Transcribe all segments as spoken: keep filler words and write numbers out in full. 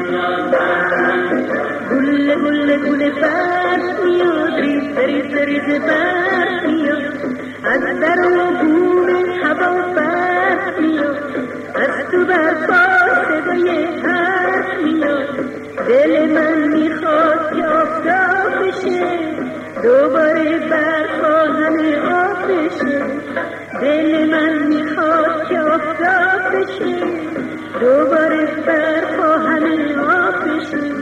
گل گل گل برف میاد، ریز ریز ریز برف میاد، از در و بوم هوا برف میاد، از تو برفا صدای حرف میاد. دل من میخواد که آفتاب بشه، دوباره برفا همه آب بشه. دل من میخواد که آفتاب بشه، دوباره برفا همه آب بشه.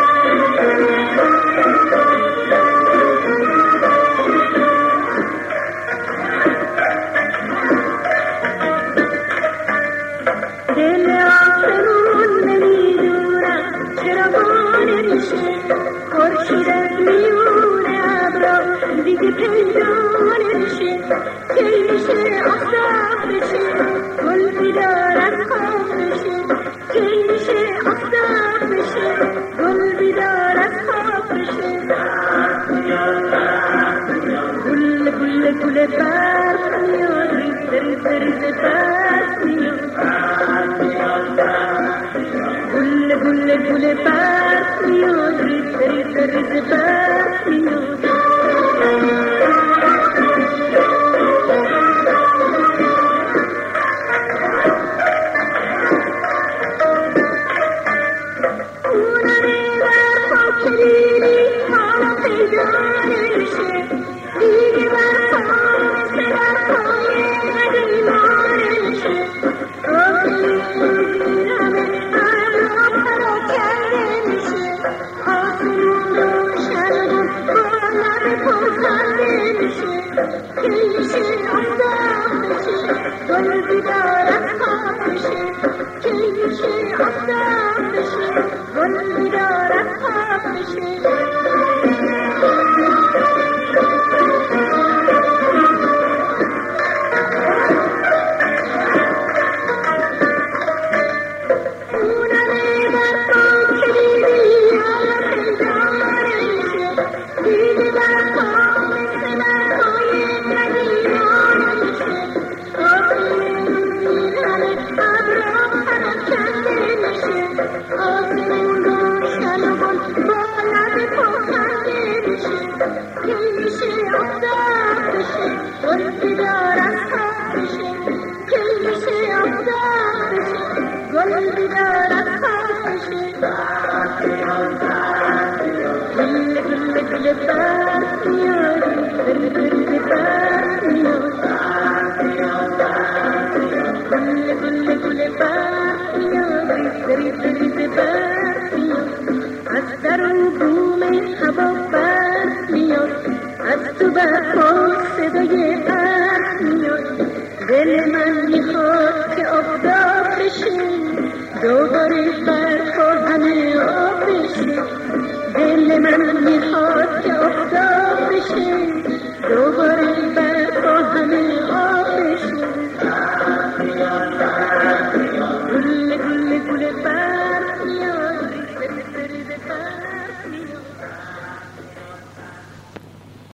دل آسمون نمیدونم چرا بانه میشه، خورشید از میون ابرا دیگه پیدا نمیشه. کی میشه آفتاب بشه، گل بیدار از خواب بشه. کی میشه آفتاب بشه، گل بیدار از خواب بشه. گل گل گل برف میاد، ریز ریز ریز برف میاد. گل گل گل برف میاد، ریز ریز ریز برف میاد. دل من میخواد که آفتاب بشه، دوباره برفا همه آب بشه. دل من میخواد